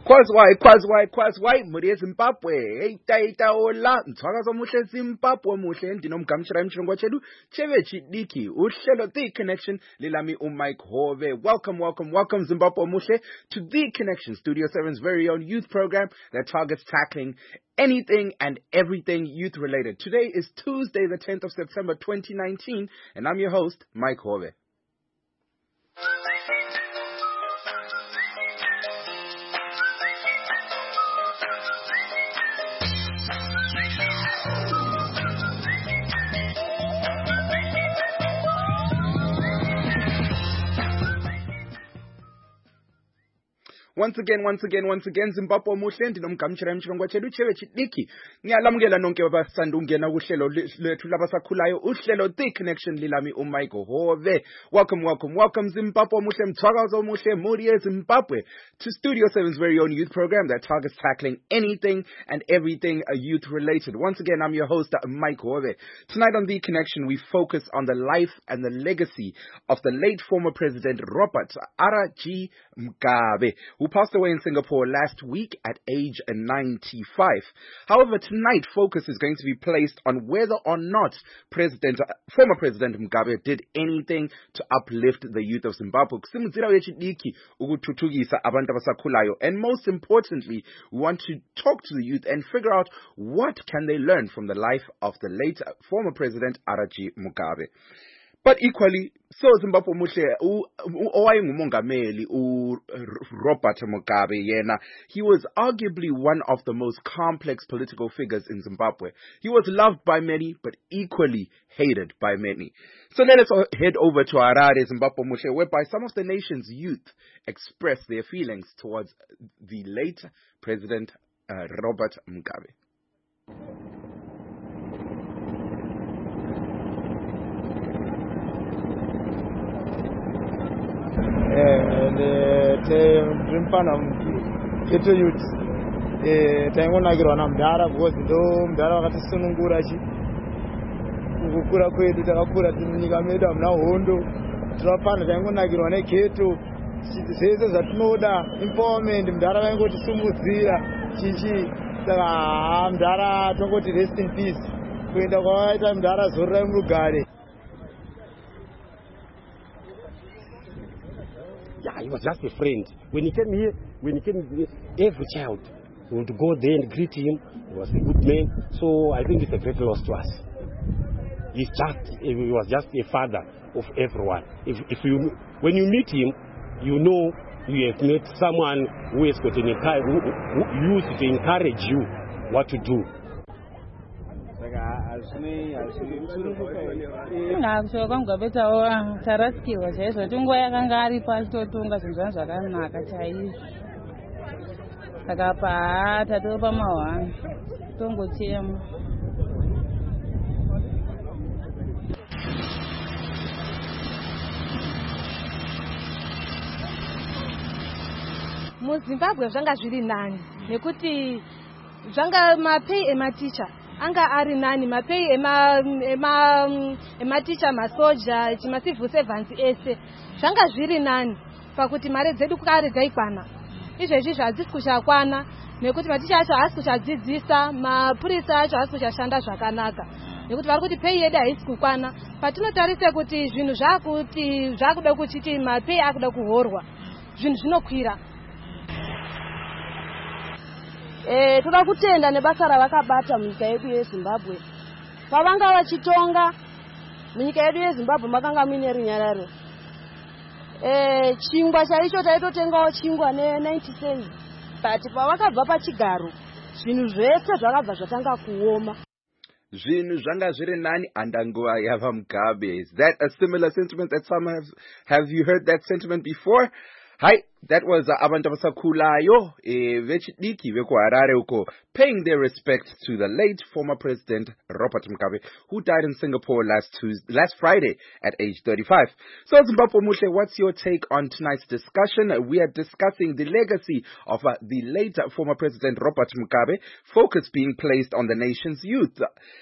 Kwazwai, Muri Zimbabwe, Eita Ola, Ntwakazo Muhle Zimbabwe Muhle, Ndinomgamshira Mchongwa Chedu, Chevechi Diki, Uhlelo The Connection, Lilami Mike Hove. Welcome Zimbabwe Muhle to The Connection, Studio 7's very own youth program that targets tackling anything and everything youth related. Today is Tuesday, the 10th of September 2019, and I'm your host, Mike Hove. Once again, Zimbabwe Muhle, Ndinomgamshira Mchongwa Chedu, Chevechi Diki. Ngiyalamukela nonke abasanda ungena kuhlelo lethu labasakhulayo, uhlelo The Connection lilami uMichael Hove. Welcome Zimbabwe Muhle, Mthwakazo Muhle, Muri Zimbabwe to Studio 7's very own youth program that targets tackling anything and everything youth related. Once again, I'm your host, Mike Hove. Tonight on The Connection, we focus on the life and the legacy of the late former President Robert R.G. Mugabe, who passed away in Singapore last week at age 95. However, tonight focus is going to be placed on whether or not former President Mugabe did anything to uplift the youth of Zimbabwe. And most importantly, we want to talk to the youth and figure out what can they learn from the life of the late former President R.G. Mugabe. But equally, so Zimbabwe Muhle, owayengumongameli Robert Mugabe yena, he was arguably one of the most complex political figures in Zimbabwe. He was loved by many, but equally hated by many. So let us head over to Harare, Zimbabwe Muhle, whereby some of the nation's youth express their feelings towards the late President Robert Mugabe. Ndrimfana kete youth taingonakirwa namudhara because ndo mudhara wakatisunungura kukura kwedu takakura tiri munyika medu hamuna hondo tinofana taingonakirwa negeto zvese zvatinoda empowerment mudhara vaingotisimudzira saka mudhara tongoti rest in peace kuenda kwavaita mudhara zorirai murugare. Yeah, he was just a friend. When he came here, every child would go there and greet him. He was a good man. So I think it's a great loss to us. He was just a father of everyone. When you meet him, you know you have met someone who used to encourage you what to do. Ngakushoka mugabetawo taraskiwa chaizvo tinguva yakanga aripo achitotunga zvinhu zvangu zvakanaka chaizvo saka pa tatopa mahwani tongochema. MuZimbabwe zvanga zviri nani nekuti zvanga mapei ematicha anga ari nani, mapei ematicha, masoja, civil servants ese zvanga zviri nani pakuti mare dzedu kare dzaikwana. Izvezvi hadzisi kuchakwana nekuti maticha acho haasi kuchadzidzisa, mapurisa acho haasi kuchashanda zvakanaka nekuti vari kuti pei yedu haisi kukwana. Patinotarise kuti zvinhu zvakuda kuchiti mapei akuda kuhorwa, zvinhu zvinokwira. Toda kutenda nebasa ravakabata munyika yedu yeZimbabwe. Pavanga vachitonga munyika yedu yeZimbabwe makanga muine runyararo. Chingwa chaicho taitotengawo chingwa ne90 cents. But pavakabva pachigaro zvinhu zvese zvakabva zvatanga kuoma. Zvinhu zvanga zviri nani andanguva yava Mugabe. Is that a similar sentiment that some have you heard that sentiment before? Hi, that was abantu abasakhulayo vechidiki vekuHarare uko paying their respects to the late former President Robert Mugabe, who died in Singapore last Friday at age 35. So Zimbabwe Muhle, what's your take on tonight's discussion? We are discussing the legacy of the late former President Robert Mugabe, focus being placed on the nation's youth.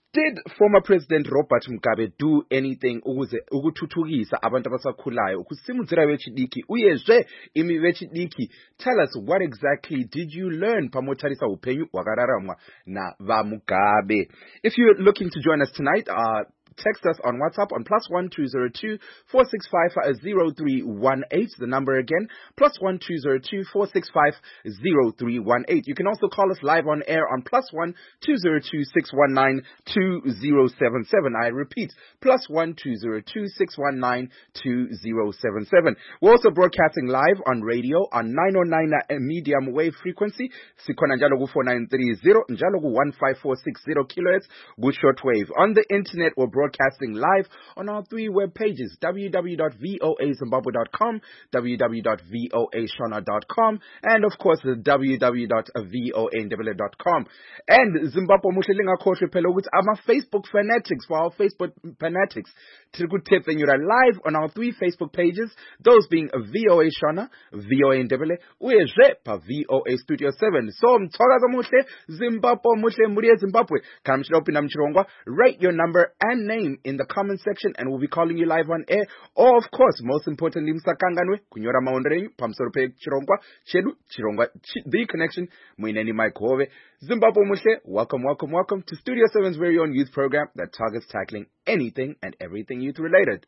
Did former President Robert Mugabe do anything ukuthuthukisa abantu abasakhulayo kusimudzira vechidiki uyezve imi vechidiki? Tell us, what exactly did you learn pamotarisa upenyu hwakararamwa na vaMugabe? If you're looking to join us tonight, text us on WhatsApp on +1202 465 0318. The number again, +1202 465 0318. You can also call us live on air on +1202 619 2077. I repeat, +1202 619 2077. We're also broadcasting live on radio on 909 medium wave frequency. Sikhona njalo ku 4930 njalo ku 15460 kilohertz good shortwave. On the internet, we're broadcasting live on our 3 web pages: www.voazimbabwe.com, www.voashona.com, and of course www.voandebele.com. And Zimbabwe muhle lingakhohlwe phela ukuthi ama Facebook fanatics, for our Facebook fanatics, you're live on our 3 Facebook pages, those being VOA Shona, VOA Ndebele, uyezve pa VOA Studio 7. So mthokaza muhle, Zimbabwe muhle, muri Zimbabwe. Kana mchilopina mchirongwa, write your number and name in the comment section and we'll be calling you live on air. Or of course, most importantly, msakanganwe, kunyora maonderenyu, pamsorope chirongwa, chelu, chirongwa, the connection, muineni Mike Hove. Zimbabwe muhle, welcome, welcome, welcome to Studio 7's very own youth program that targets tackling anything and everything youth related.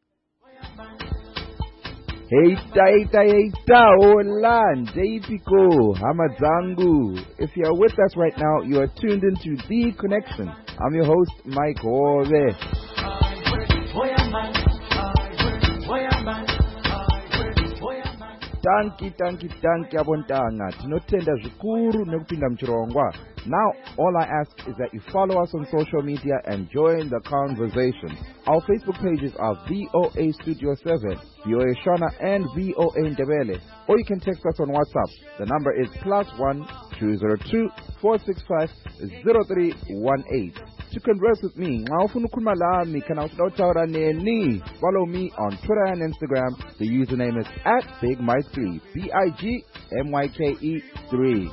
Heita, hola, Jpiko, Hamadzangu. If you are with us right now, you are tuned into The Connection. I'm your host, Mike Hove. Tanki abontanga. Tinotenda zvikuru nekupinda mchirongwa. Now, all I ask is that you follow us on social media and join the conversation. Our Facebook pages are VOA Studio 7, VOA Shona, and VOA Ndebele. Or you can text us on WhatsApp. The number is +1202 465 0318. To converse with me, follow me on Twitter and Instagram. The username is @BigMike3, BIGMYKE3.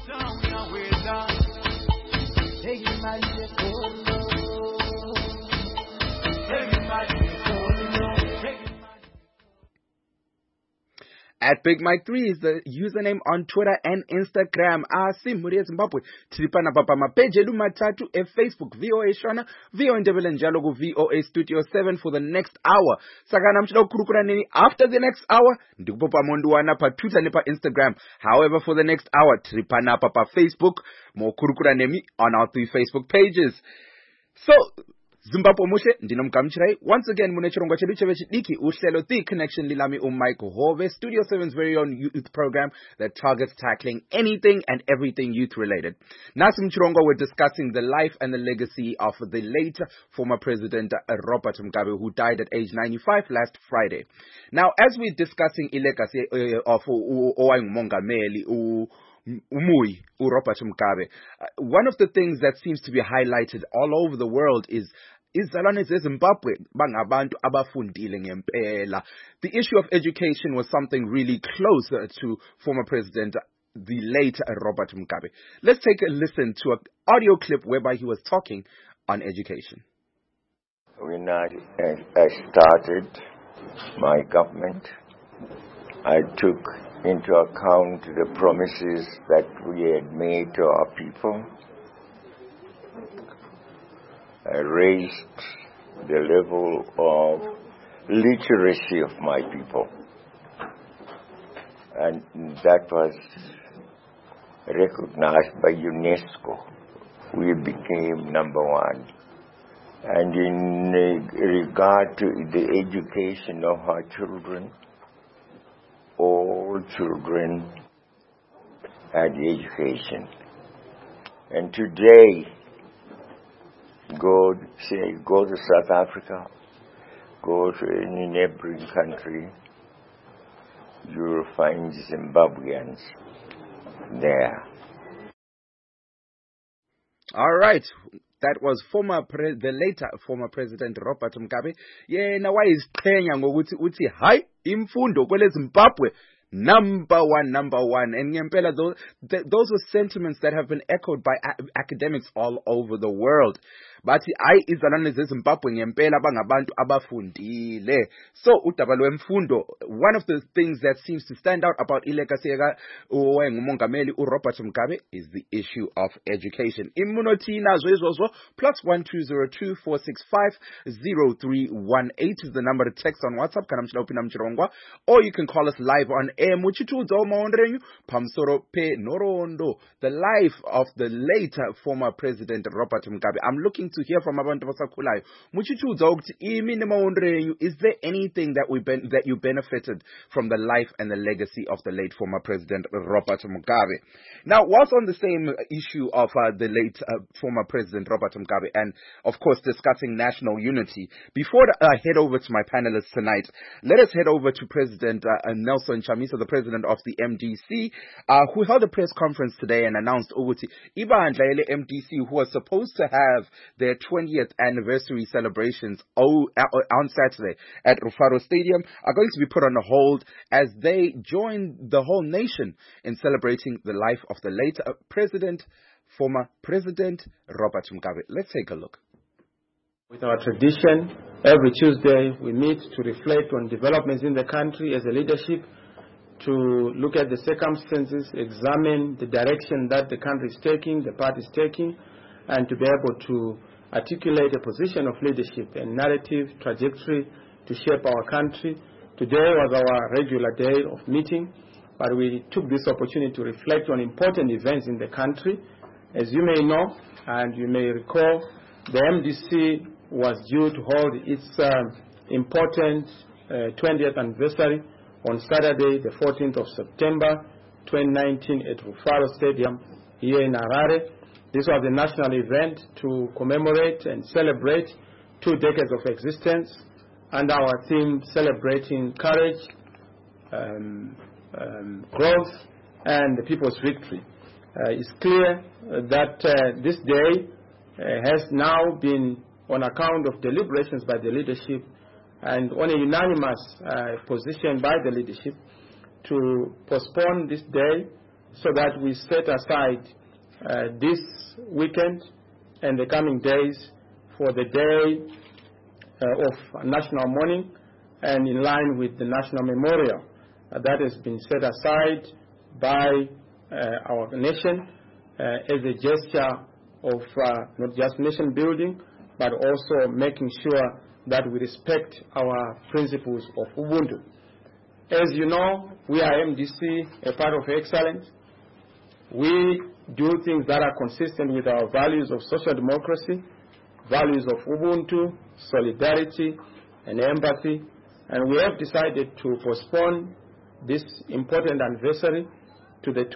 @BigMike3 is the username on Twitter and Instagram. Muri Zimbabwe. Tripana papa mapeje lumatatu Facebook, VOA Shona, VOA Ndebele njalo ku VOA Studio 7 for the next hour. Sakana mchida kurukura nini after the next hour. Ndikupopa monduana pa Twitter ne pa Instagram. However, for the next hour, tripana papa Facebook, mo kurukura nemi on our 3 Facebook pages. So, Zimbabwe mushe ndinomkamchirai once again mune chirongwa chedu chevechidiki uhlelo The Connection lilami Michael Hove, Studio 7's very own youth program that targets tackling anything and everything youth related. Nasi mchirongwa, we're discussing the life and the legacy of the late former president Robert Mugabe, who died at age 95 last Friday. Now, as we're discussing the legacy of Mongameli Robert Mugabe, one of the things that seems to be highlighted all over the world is izalwane zeZimbabwe bangabantu abafundile ngempela. The issue of education was something really close to former president, the late Robert Mugabe. Let's take a listen to an audio clip whereby he was talking on education. When I started my government, I took into account the promises that we had made to our people. I raised the level of literacy of my people, and that was recognized by UNESCO. We became #1. And in regard to the education of our children, all children had education. And today, go to South Africa, go to any neighboring country, you will find Zimbabweans there. All right. That was the later former president Robert Mugabe. Yena wayiziqhenya ngokuthi uthi hayi imfundo kwele Zimbabwe number one. And ngempela those were sentiments that have been echoed by academics all over the world. bathi hayi izalwane zeZimbabwe ngempela bangabantu abafundile. So udaba lwemfundo, one of the things that seems to stand out about ilegacy yaka owayengumongameli uRobert Mugabe is the issue of education. Immunotina zvezvozvo +12024650318 is the number to text on WhatsApp kana muchida kupinda muchirongwa, or you can call us live on air muchitiudzawo maonero enyu pamusoro penhoroondo, the life of the late former President Robert Mugabe. I'm looking to hear from abantu vasakhulayo muchitiudzawo kuti imi nemaonero enyu, is there anything that you benefited from the life and the legacy of the late former President Robert Mugabe? Now, whilst on the same issue of the late former President Robert Mugabe, and of course discussing national unity, before I head over to my panelists tonight, let us head over to President Nelson Chamisa, the president of the MDC, who held a press conference today and announced ukuthi ibandla ele MDC, who was supposed to have their 20th anniversary celebrations on Saturday at Rufaro Stadium, are going to be put on hold as they join the whole nation in celebrating the life of the late former President Robert Mugabe. Let's take a look. With our tradition, every Tuesday we meet to reflect on developments in the country as a leadership, to look at the circumstances, examine the direction that the country is taking, the party is taking, and to be able to articulate a position of leadership and narrative trajectory to shape our country. Today was our regular day of meeting, but we took this opportunity to reflect on important events in the country. As you may know, and you may recall, the MDC was due to hold its important 20th anniversary on Saturday, the 14th of September 2019 at Rufaro Stadium here in Harare. This was a national event to commemorate and celebrate 2 decades of existence, and our theme celebrating courage, growth, and the people's victory. It's clear that this day has now been on account of deliberations by the leadership and on a unanimous position by the leadership to postpone this day so that we set aside this weekend and the coming days for the day of national mourning, and in line with the national memorial that has been set aside by our nation as a gesture of not just nation building, but also making sure that we respect our principles of Ubuntu. As you know, we are MDC, a part of excellence. We do things that are consistent with our values of social democracy, values of Ubuntu, solidarity, and empathy. And we have decided to postpone this important anniversary to the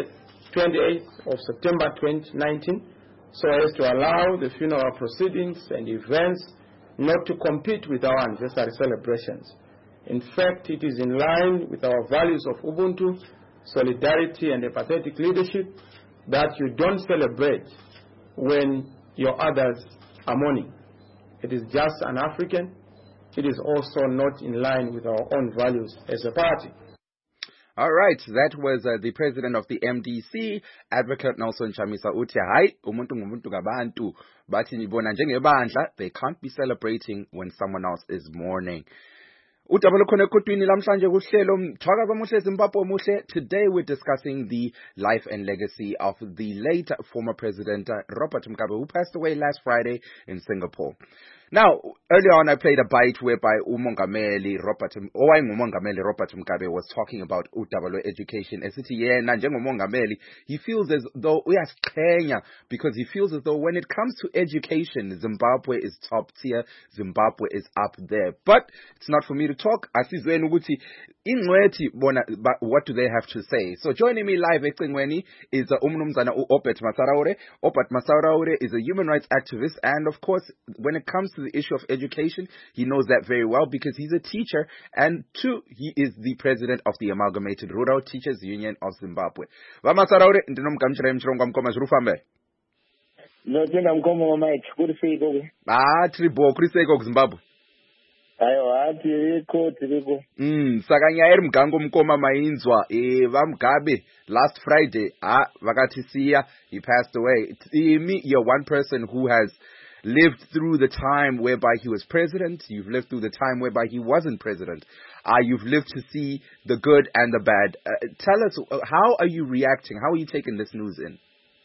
28th of September 2019, so as to allow the funeral proceedings and events not to compete with our anniversary celebrations. In fact, it is in line with our values of Ubuntu, solidarity, and empathetic leadership that you don't celebrate when your others are mourning. It is just un-African. It is also not in line with our own values as a party. All right, that was the president of the MDC, Advocate Nelson Chamisa uthi hayi umuntu ngumuntu ngabantu, bathi nibona njengebandla, they can't be celebrating when someone else is mourning. Udaba lukhona ekhotwini lamhlanje kuhlelo Mthwakazi Omuhle Zimbabwe Omuhle. Today we're discussing the life and legacy of the late former President Robert Mugabe, who passed away last Friday in Singapore. Now, earlier on I played a bite whereby umongameli Robert Mugabe was talking about udaba lwe-education. Esithi yena njengomongameli, he feels as though uyasiqhenya because he feels as though when it comes to education, Zimbabwe is top tier, Zimbabwe is up there. But it's not for me to talk. Asizweni ukuthi ingcwethi bona what do they have to say? So joining me live ecingweni is umnumzana uObert Masaraure. Obert Masaraure is a human rights activist, and of course, when it comes to the issue of education, he knows that very well because he's a teacher, and two, he is the president of the Amalgamated Rural Teachers Union of Zimbabwe. Masaraure ndinomgamshira emchirongwa mkoma zvirufambe. Notenda mkoma wamaiti kuriseko kwe. Tribo kuriseko kuZimbabwe. Ayo tiriko. Saka nyaya iri mugango mukoma mainzwa vaMugabe last Friday vakatisiya, he passed away. You're one person who has lived through the time whereby he was president. You've lived through the time whereby he wasn't president. You've lived to see the good and the bad. Tell us, how are you reacting? How are you taking this news in?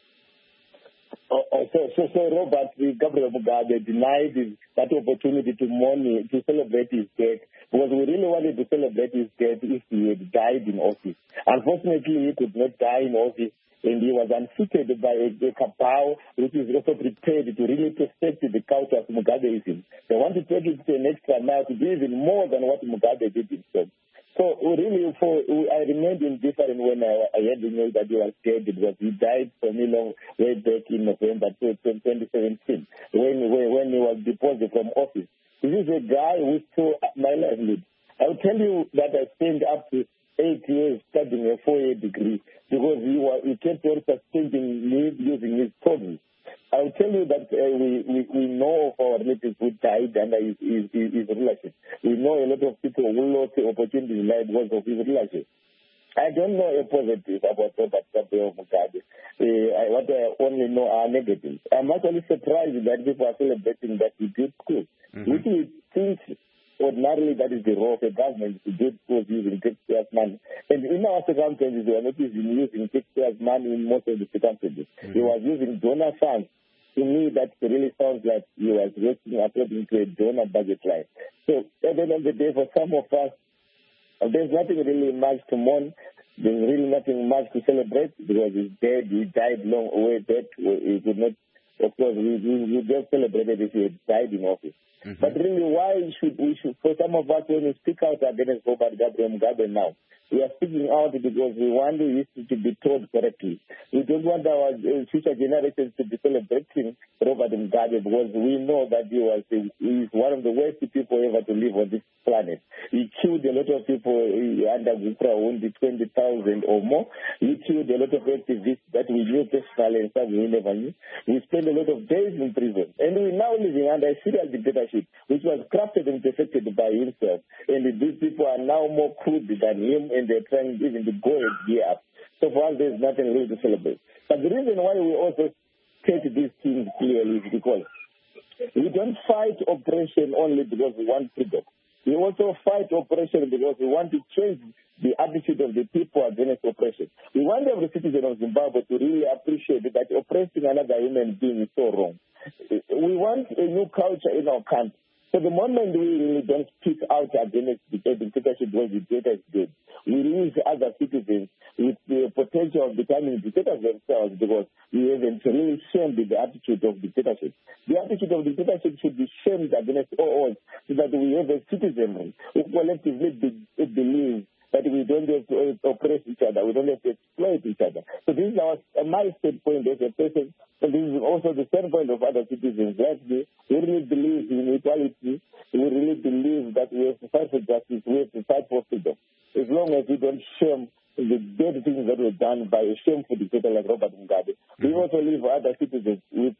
So Robert, Gabriel Mugabe denied that opportunity to mourn, to celebrate his death, because we really wanted to celebrate his death if he had died in office. Unfortunately, he could not die in office, and he was unfitted by a cabal which is also prepared to really perfect the culture of Mugabeism. They want to take it to an extra mile to do even more than what Mugabe did himself. So really, I remained indifferent when I heard the news that he was dead, because he died for me way back in November 2017 when he was deposed from office. This is a guy who stole my livelihood. I'll tell you that I spent up to 8 years studying a 4-year degree because he kept on suspending me using his problems. I'll tell you that we know of our relatives who died under his relationship. We know a lot of people who lost the opportunity in life because of his relationship. I don't know a positive about Robert Gabriel Mugabe. What I only know are negatives. I'm actually surprised that people are celebrating that he did good. Which we think ordinarily that is the role of a government to do schools using taxpayers' money. And in our circumstances, we are not even using taxpayers' money in most of the circumstances. He was using donor funds. To me, that really sounds like he was working according to a donor budget line. So at the end of the day, for some of us, there's nothing really much to mourn. There's really nothing much to celebrate because he's dead. He died long away dead. He could not, of course, we just celebrated if he had died in office. But really, why should we, for some of us, when we speak out against Robert Gabriel Mugabe now, we are speaking out because we want the history to be told correctly. We don't want our future generations to be celebrating Robert Mugabe because we know that he is one of the worst people ever to live on this planet. He killed a lot of people under Gupra, only 20,000 or more. He killed a lot of activists that we knew personally and some we never knew. We spent a lot of days in prison. And we're now living under a serial dictatorship, which was crafted and perfected by himself. And these people are now more crude than him, and they're trying even to go a gear up. So for us, there's nothing really to celebrate. But the reason why we also state these things clearly is because we don't fight oppression only because we want freedom. We also fight oppression because we want to change the attitude of the people against oppression. We want every citizen of Zimbabwe to really appreciate that oppressing another human being is so wrong. We want a new culture in our country. So the moment we really don't speak out against the dictatorship because the dictator is good, we leave other citizens with the potential of becoming dictators themselves because we haven't really shamed the attitude of dictatorship. The attitude of dictatorship should be shamed against all so that we have a citizenry who collectively believe that we don't have to oppress each other, we don't have to exploit each other. So this is my standpoint as a person, and this is also the standpoint of other citizens like me. We really believe in equality. We really believe that we have to fight for justice, we have to fight for freedom. As long as we don't shame the bad things that were done by a shameful dictator like Robert Mugabe, we also leave other citizens with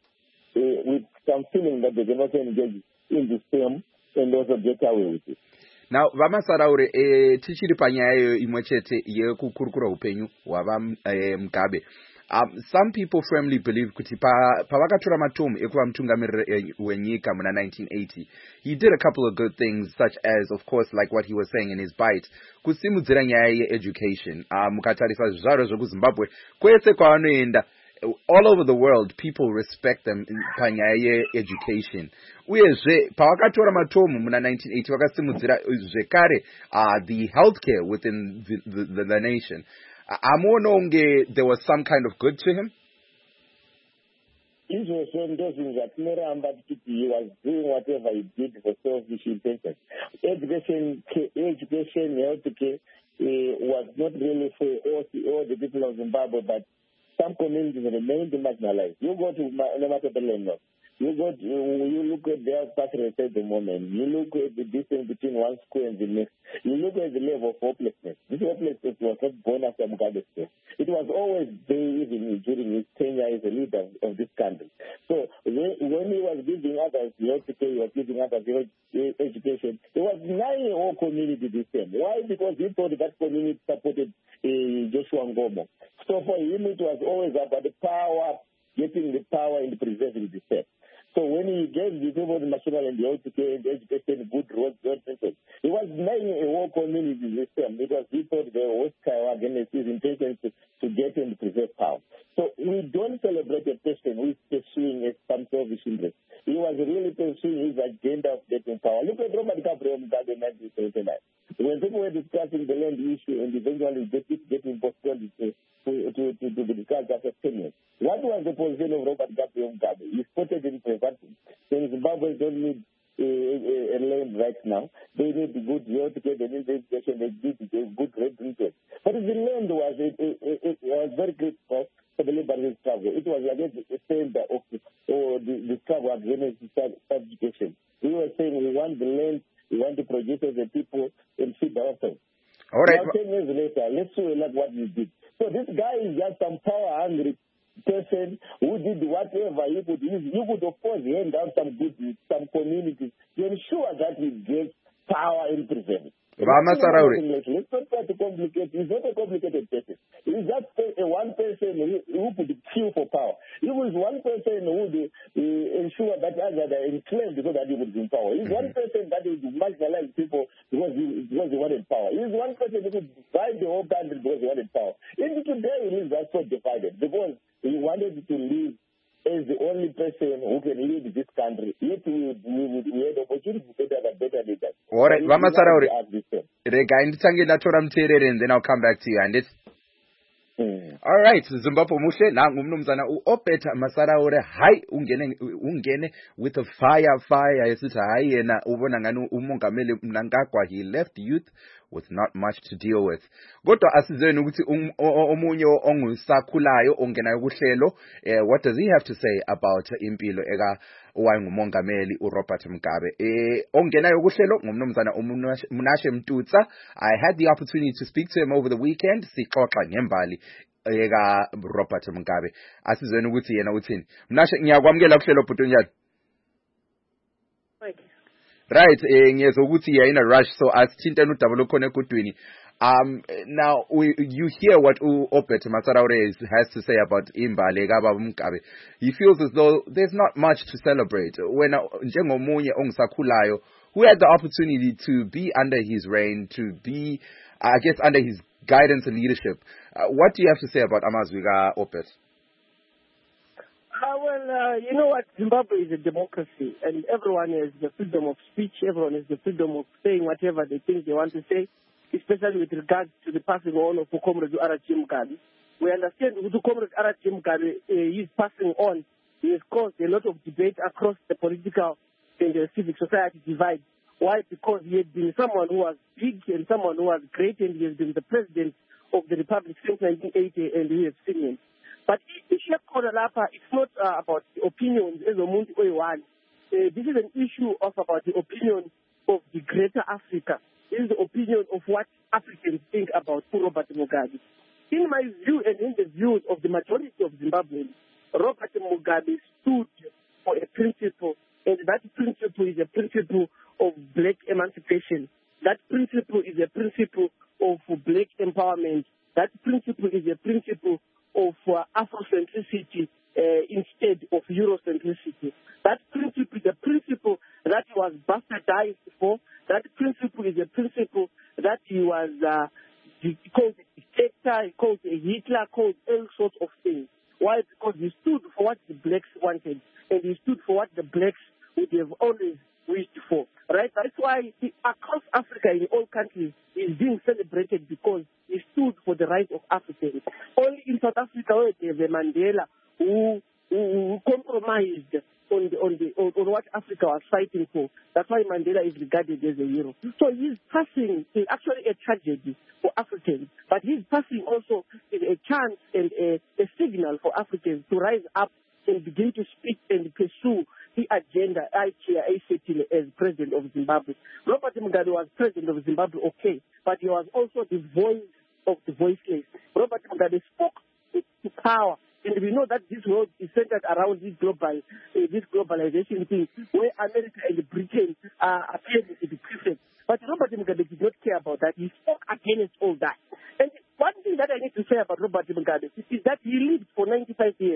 some feeling that they can also engage in the same and also get away with it. Now, vamasaraure tichiri panyaya imwe chete yekukurukura upenyu hwava Mugabe. Some people firmly believe kuti pavakatora matomu ekuva mutungamiriri wenyika muna 1980, he did a couple of good things, such as, of course, like what he was saying in his bite, kusimudzira nyaya yeeducation. Mukatarisa zvizvarwa zvekuzimbabwe kwese kwaanoenda, all over the world, people respect them panyaya yeeducation. Uyezve pavakatora matomu muna 1980 vakasimudzira zvekare the healthcare within the nation. Amononge there was some kind of good to him. He was doing whatever he did for selfish intentions. Education, healthcare was not really for all the people of Zimbabwe, but some communities remained marginalized. You go to Nematabeleno, you look at their pathways at the moment. You look at the distance between one school and the next. You look at the level of hopelessness. This hopelessness was not born after Mugabe's death. It was always there even during his tenure as a leader of this country. So when he was giving others healthcare, he was giving others education, he was denying the whole community the same. Why? Because he thought that community supported Joshua Ngomo. So for him, it was always about the power, getting the power and preserving the state. So when he gave the people the national and the education, good roads, he was making a war community system because he thought the hostile against his intentions to get and preserve power. So we don't celebrate a person who is pursuing some selfish interest. He was really pursuing his agenda of getting power. Look at Robert Gabriel Mugabe in 1979. When people were discussing the land issue and eventually getting postponed to be discussed after 10 years. What was the position of Robert Gabriel Mugabe? He spotted in privacy. Then Zimbabwe don't need a land right now. They need good health care, they need education, they need good rate return. But the land was very critical for the liberation struggle. It was against the center of the struggle against subjugation. We were saying we want the land, we want to produce as a people and feed ourselves. All right. Now, 10 years later, let's show what we did. So this guy is just some power-hungry person who did whatever he could use. You could, of course, hand out some communities to ensure that he gets power and preserve it. Let's not try to complicate. He's not a complicated person. He's just one person who could kill for power. He was one person who would ensure that others are enslaved so that he would be in power. He's one person that would marginalize people because he wanted power. He's one person who could divide the whole country because he wanted power. Even today, he is so divided because he wanted to live as the only person who can lead this country. Yet we had opportunity to have a better leader. All right, Vamasaraure. And then I'll come back to you. And it's all right, Zimbabwe Mushe, nangu mnumzana uObert Masaraure, hayi ungene with a fire yesithi hayi yena ubona ngani umongameli Mnangagwa, he left youth with not much to deal with. Kodwa asizeni ukuthi omunye ongusakhulayo ongenayo kuhlelo, what does he have to say about impilo eka owayengumongameli uRobert Mugabe? Ongenayo kuhlelo ngumnumzana uMnashe Mtutsa. I had the opportunity to speak to him over the weekend. Sixoxa ngembali eka Robert Mugabe. Asizeni ukuthi yena uthini. Mnashe, ngiyakwamukela kuhlelo bhuti njani? Right, ngiyezwa ukuthi you're in a rush, so asithintene udaba khona ekudwini. Now you hear what Obert Masaraure has to say about imbali kaBaba Mugabe. He feels as though there's not much to celebrate. When njengomunye ongisakhulayo who had the opportunity to be under his reign, to be, I guess, under his guidance and leadership. What do you have to say about amazwi kaObert? You know what? Zimbabwe is a democracy, and everyone has the freedom of speech. Everyone has the freedom of saying whatever they think they want to say, especially with regard to the passing on of Comrade R.G. Mugabe. We understand that Comrade R.G. Mugabe is passing on. He has caused a lot of debate across the political and the civic society divide. Why? Because he had been someone who was big and someone who was great, and he has been the president of the Republic since 1980, and we have seen him. But it's not about the opinions as a Mundi Oiwan. This is an issue about the opinion of the greater Africa. This is the opinion of what Africans think about Robert Mugabe. In my view and in the views of the majority of Zimbabweans, Robert Mugabe stood for a principle, and that principle is a principle of black emancipation. That principle is a principle of black empowerment. That principle is a principle of Afrocentricity instead of Eurocentricity. That principle is a principle that was bastardized for. That principle is a principle that he was called a dictator, he called a Hitler, called all sorts of things. Why? Because he stood for what the blacks wanted, and he stood for what the blacks would have always wished for. Right? That's why across Africa, in all countries, is being celebrated because he stood for the rights of Africans. Only in South Africa, where there's a Mandela who compromised on what Africa was fighting for. That's why Mandela is regarded as a hero. So his passing is actually a tragedy for Africans, but his passing also is a chance and a signal for Africans to rise up and begin to speak and pursue the agenda I chair as president of Zimbabwe. Robert Mugabe was president of Zimbabwe, okay, but he was also the voice of the voiceless. Robert Mugabe spoke to power, and we know that this world is centered around this globalization thing, where America and Britain appear to be preferred. But Robert Mugabe did not care about that. He spoke against all that. And one thing that I need to say about Robert Mugabe is that he lived for 95 years.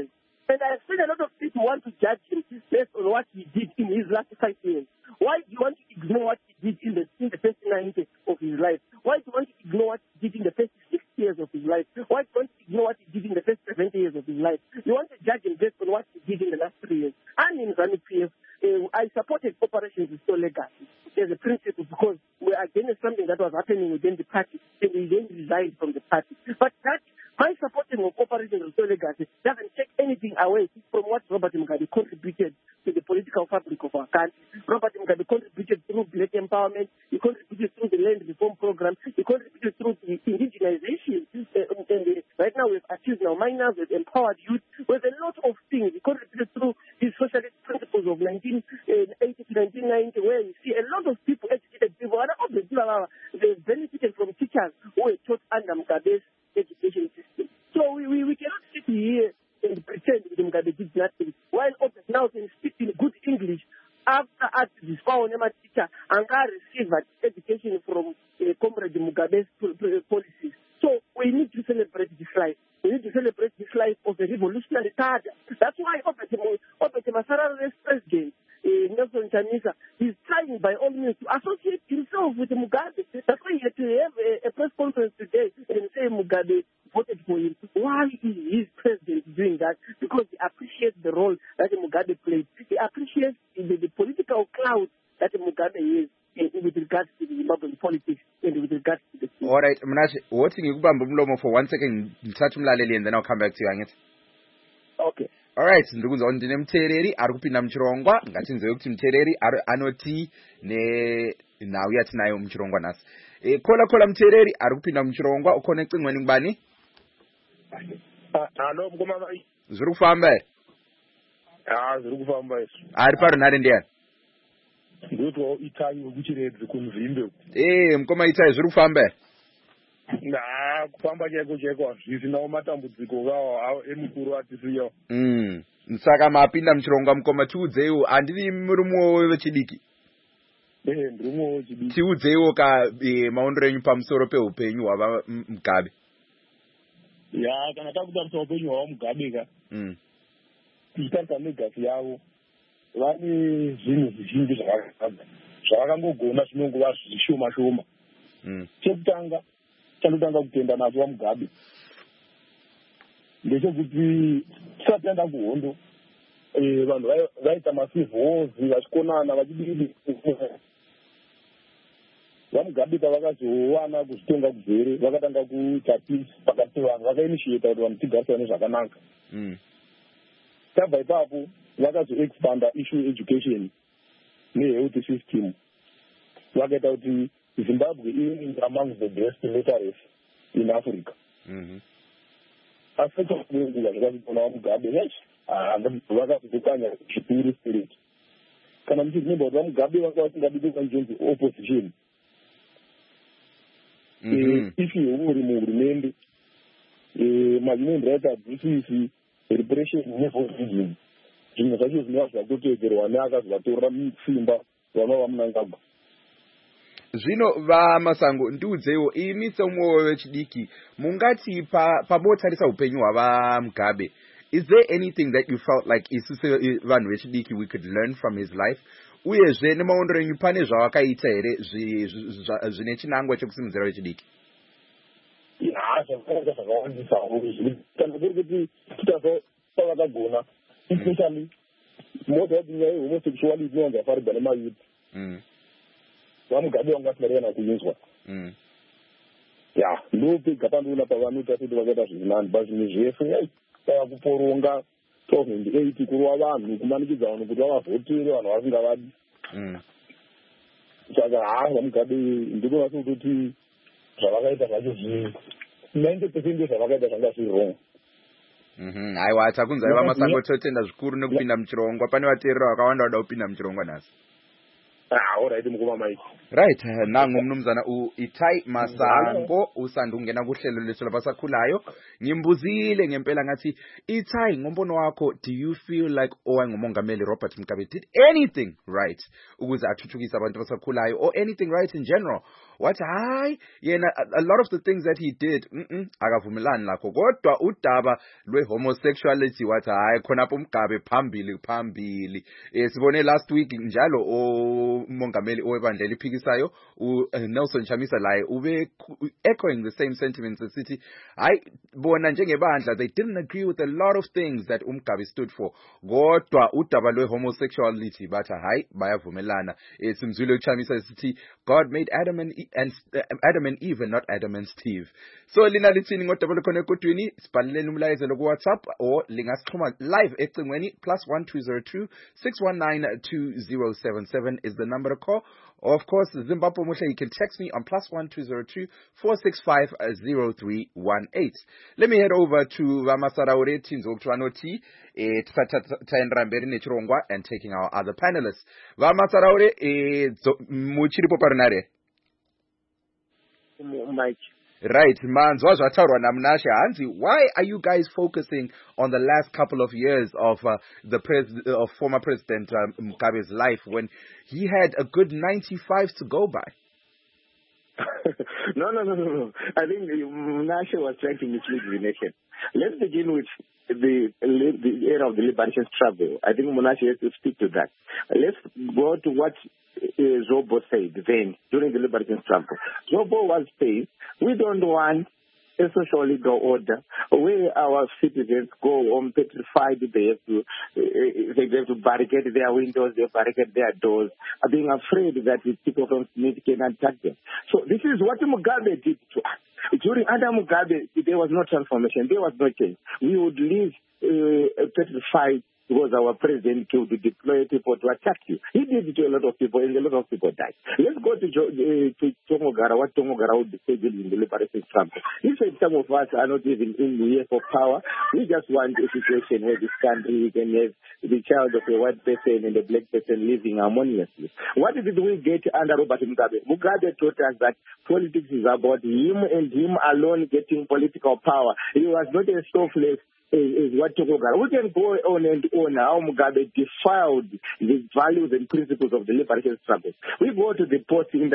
And I feel a lot of people want to judge him based on what he did in his last 5 years. Why do you want to ignore what he did in the first 90 of his life? Why do you want to ignore what he did in the first 6 years of his life? Why do you want to ignore what he did in the first 70 years of his life? You want to judge him based on what he did in the last 3 years. I'm in ZANU-PF. I supported Operation Restore Legacy as a principle because we are against something that was happening within the party and we then resigned from the party. But that my supporting of Operation Restore Legacy doesn't take anything away from what Robert Mugabe contributed to the political fabric of our country. Robert Mugabe contributed through black empowerment, he contributed through the land reform program, he contributed through the indigenization. Right now we've achieved now minors, we've empowered youth, with a lot of things. He contributed through these socialist principles of 1980 to 1990, where you see a lot of people, educated people, and all the people they benefited from teachers who were taught under Mugabe's education system. So we cannot sit here and pretend that Mugabe did nothing. While others now can speak in good English after at this power teacher and can receive education from Comrade Mugabe's policies. So we need to celebrate this life. We need to celebrate this life of a revolutionary cadre. That's why Obete Masarare's president, Nelson Chamisa, is trying by all means to associate himself with Mugabe. That's why he had to have a press conference today and say Mugabe voted for him. Why is his president doing that? Because he appreciates the role that Mugabe played. He appreciates the political clout that Mugabe is with regards to the Zimbabwean politics and with regards to the... All right, Mnashi, what thing you go for 1 second, touch Mlaleli, and then I'll come back to you, Angit. Okay. All right, ndikuza kuti ndine mteereri ari kupinda muchirongwa ngatinzwe kuti mteereri anoti nhau yatinayo muchirongwa nhasi. Kola mteereri ari kupinda muchirongwa uconnect imweni ngubani? Hello, mkoma mai. Zviri kufamba here? Zviri kufamba isu. Ari parunhare ndiani? Ndotwawo Itai wekuchiredzi kunzimbe. Mkoma Itai zviri kufamba here? Kufamba chaiko hazvisinawo matambudziko kawo emukuru atisiyo. Saka mapinda muchirongwa mukoma tiudzeiwo handiri muri vechidiki. Ndiri mumwe wechidiki. Tiudzeiwo maondero enyu pamusoro peupenyu hwava Mugabe. Kana takuta pamusoro peupenyu hwava Mugabe ka. Tichitarisa negasi yavo vane zvinhu zvizhinji zvavakangogona zvinongova zvishoma shoma. Chekutanga chandotanga kutenda nacho vaMugabe ndechekuti tisati taenda kuhondo vanhu vaita masivhozi vachikonana vachidii. vaMugabe pavakazowana kuzvitonga kuzere vakatanga kuita peace pakati pevanhu vakainitiata kuti vanhu tigarisane zvakanaka. Tabva ipapo vakazoexpanda issue education nehealth system vakaita kuti Zimbabwe is among the best militaries in Africa. Africa kunguva zvakazikona vaMugabe vakazokanya chipiri spirit. Kana muchizimba kuti vaMugabe vanga vasingadi kukanzonzi opposition. If you uri muhurumende ma-human rights abuses, repression nevotism, zvinhu zvacho zvinova zvatoteedzerwa neakazvatorera simba vanova vaMnangagwa. Zvino vaMasango ndiudzeiwo imi semumwe wechidiki mungati pabotarisa upenyu hwava Mugabe, is there anything that you felt like isusu vanhu vechidiki we could learn from his life? Uyezve nemaondero enyu pane zvawakaita here zvine chinangwa chekusimudzira vechidiki? Zvakaita zvakawandisawo kana kuri kuti titazva pavakagona especially mota yatinyaya yehomosexuality inonzi yafaridza nemayuth. vaMugabe vanga vasingarena kuinzwa. Ndopega pandoona pavanoita kuti vakaita zvirinani pazvinhu zvese pava kuporonga 2008 kurova vanhu kumanikidza vanhu kuti vavavhotere vanhu vasingavadi. Saka vaMugabe ndinoona sokutoti zvavakaita zvacho 90% zvavakaita zvanga zviri wrong. Aiwa takunzwai vaMasango totenda zvikuru nekupinda muchirongwa. Pane vateerera vakawanda vada kupinda muchirongwa nhasi. Alright mukoma Mike. Right, nangu mnumzana Itai Masango usanda ungena kuhlelo lethu labasakhulayo. Ngimbuzile ngempela ngathi Itai ngombono wakho, do you feel like owayengumongameli Robert Mugabe did anything right ukuze athuthukise abantu abasakhulayo or anything right in general wathi hayi yena a lot of the things that he did akavumelani lakho kodwa udaba lwe-homosexuality wathi hayi khonapho uMgabe phambili sibone last week njalo umongameli owebandla eliphikisayo uNelson Chamisa laye ube echoing the same sentiments esithi hayi bona njengebandla they didn't agree with a lot of things that uMgabe stood for kodwa udaba lwe-homosexuality bathi hayi bayavumelana simzwile uChamisa esithi God made Adam and Eve and not Adam and Steve. So lina lithini ngodaba lukhona ekodweni sibhaleleni umlayezelo ku WhatsApp or lingasixhuma live ecingweni +1202 619 2077 is the number to call. Of course, Zimbabwe Muhle, you can text me on +1202 465 0318. Let me head over to Vamasaraure Tinzokwanoti Taenramberi Nechirongwa and taking our other panelists. Vamasaraure Muchiripo Parnare. Right, Manzwa Zvatarwa Namnasha Hanzi, why are you guys focusing on the last couple of years of of former President Mugabe's life when he had a good 95 to go by? No. I think Munashe was trying to mislead the nation. Let's begin with the era of the liberation struggle. I think Munashe has to speak to that. Let's go to what Zobo said then during the liberation struggle. Zobo was saying, we don't want a social legal order where our citizens go home petrified. They have to barricade their windows, they barricade their doors, being afraid that people from Smith can attack them. So this is what Mugabe did to us. During Adam Mugabe, there was no transformation, there was no change. We would live petrified because our president could deploy people to attack you. He did it to a lot of people, and a lot of people died. Let's go to Tomogara, what Tomogara would say in the liberation struggle. He said some of us are not even in the year for power. We just want a situation where this country we can have the child of a white person and a black person living harmoniously. What did we get under Robert Mugabe? Mugabe taught us that politics is about him and him alone getting political power. He was not a selfless is what Tomogara. We can go on and on how Mugabe defiled the values and principles of the liberation struggle. We go to the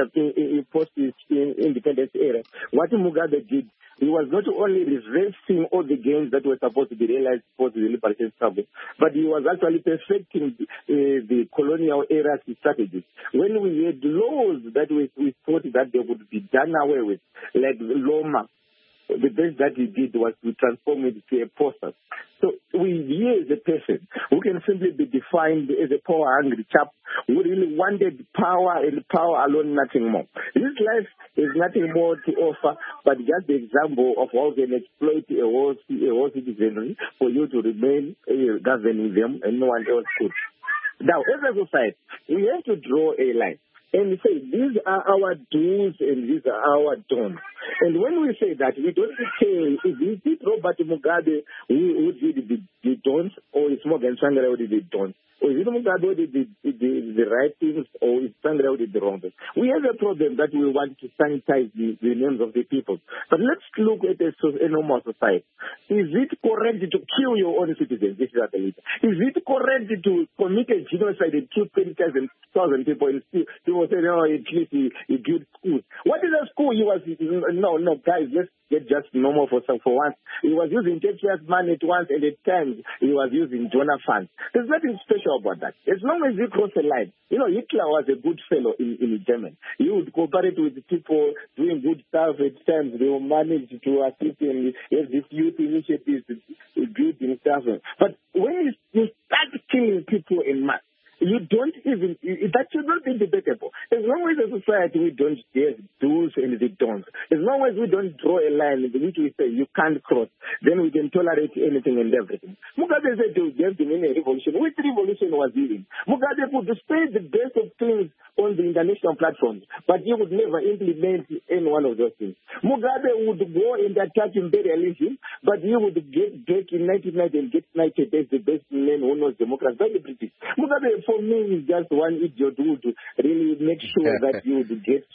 post-independence era. What Mugabe did, he was not only reversing all the gains that were supposed to be realized post the liberation struggle, but he was actually perfecting the colonial era strategies. When we had laws that we thought that they would be done away with, like Loma, the best that he did was to transform it to a process. So we here as a person who can simply be defined as a power-hungry chap who really wanted power and power alone, nothing more. This life is nothing more to offer but just the example of how they can exploit a whole citizenry for you to remain governing them and no one else could. Now, as a society, we have to draw a line and say these are our do's and these are our don'ts. And when we say that, we don't say, is it Robert Mugabe who did the don'ts, or is Morgan Tsvangirai who did the don'ts? Or is it Mugabe who did the right things, or is Tsvangirai who did the wrong things? We have a problem that we want to sanitize the names of the people. But let's look at a normal society. Is it correct to kill your own citizens? This is the leader. Is it correct to commit a genocide and kill 20,000 people and people say, no, at least he built schools? What is a school? He was... No, guys, let's get just normal for once. He was using Texas money at once, and at times he was using Jonah funds. There's nothing special about that. As long as you cross the line. You know, Hitler was a good fellow in Germany. He would cooperate with people doing good stuff. At times they will manage to assist him. He has this youth initiatives, building stuff. But when you start killing people in mass, you don't even, that should not be debatable. As long as a society we don't have do's and the don'ts, as long as we don't draw a line in which we say you can't cross, then we can tolerate anything and everything. Mugabe said they gave him in a revolution. Which revolution was he in? Mugabe would say the best of things on the international platforms, but he would never implement any one of those things. Mugabe would go and attack imperialism, but he would get back in 1990 and get knighted as the best man who knows democracy by the British. Mugabe, for me, is just one idiot who would really make sure that you would get...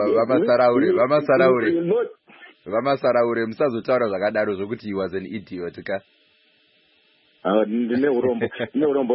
Vamasaraure, musazotaura zvakadaro zvokuti he was an idiot, ka? neurombo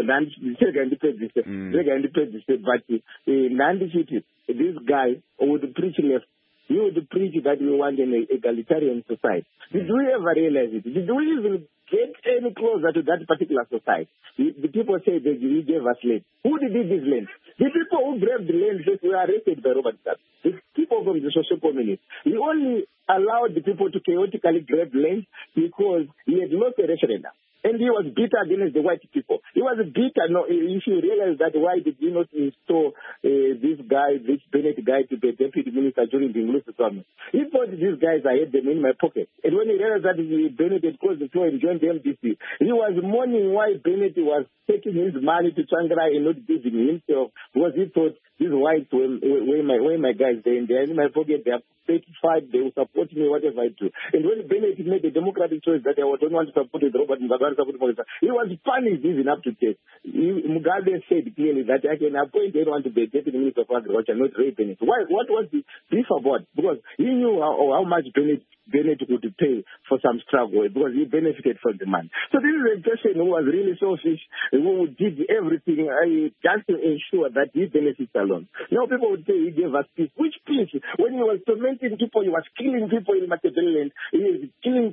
ndandipedzise but ndandichiti this guy would preach left he would preach that we want an egalitarian society. Did we ever realize it? Did we even get any closer to that particular society? The people say that he gave us land. Who did he give land? The people who grabbed the land just were arrested by Robert Mugabe. The people from the social communists. He only allowed the people to chaotically grab land because he had lost a referendum. And he was bitter against the white people. He was bitter. No, if you realize that, why did he not install this Bennett guy, to be deputy minister during the English government? He thought these guys, I had them in my pocket. And when he realized that Bennett had closed the door and joined the MDC, he was mourning why Bennett was taking his money to Tsvangirai and not giving himself, because he thought these whites were my guys. They're in my pocket. They are satisfied. They will support me, whatever I do. And when Bennett made a democratic choice that I don't want to support Robert Mugabe, he was punished even up to death. Mugabe said clearly that I can appoint anyone to be deputy minister of agriculture, not Ray Bennett. Why? What was the beef about? Because he knew how much Bennett would pay for some struggle, because he benefited from the man. So this is a person who was really selfish, who did everything just to ensure that he benefits alone. Now people would say he gave us peace. Which peace? When he was tormenting people, he was killing people in Matabeleland, he was killing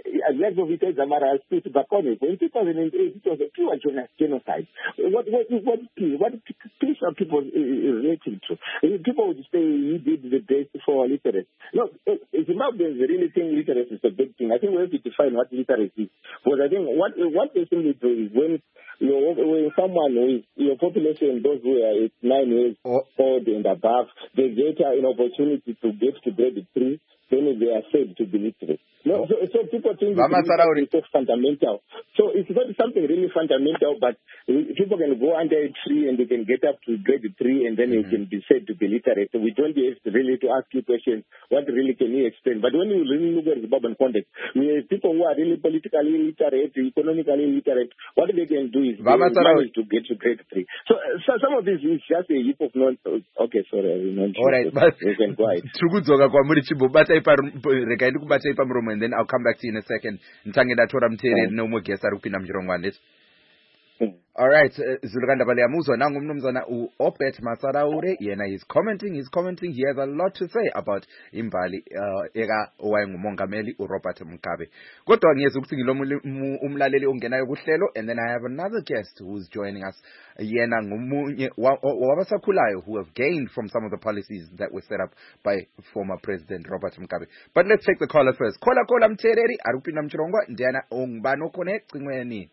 Zamara speech back on it. In 2008, it was a pure genocide. What peace are people relating to? People would say he did the best for literacy. No, Zimbabwe is really think literacy is a big thing. I think we have to define what literacy is. Because I think what they simply do is when someone with your population, those who are 9 years old and above, they get an opportunity to get to grade 3, then they are said to be literate. No, so people think it's so fundamental. So it's not something really fundamental, but people can go under a tree and they can get up to grade 3 and then they can be said to be literate. So we don't have to really to ask you questions, what really can you explain? But when you really look at the Zimbabwean context, we have people who are really politically literate, economically literate. What they can do is manage to get to grade 3. So some of this is just a heap of nonsense. Okay, sorry. All right, but you can go ahead. And then I'll come back to you in a second. All right, Zulukanda Baliamuzwa nangu mnumzana Obet Masaraure yena he's commenting. He has a lot to say about imbali eka owayengumongameli uRobert Mugabe. Kodwa ngiyeza ukuthi ngilo umlaleli ongenayo kuhlelo, and then I have another guest who's joining us. Yena ngumunye wabasakhulayo who have gained from some of the policies that were set up by former President Robert Mugabe. But let's take the caller first. Kola Mtereri arupinda mchirongwa ndiyana ongibani okhona ecingweni.